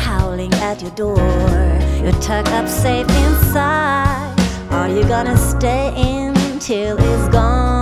howling at your door. You're tucked up safe inside. Are you gonna stay in till it's gone?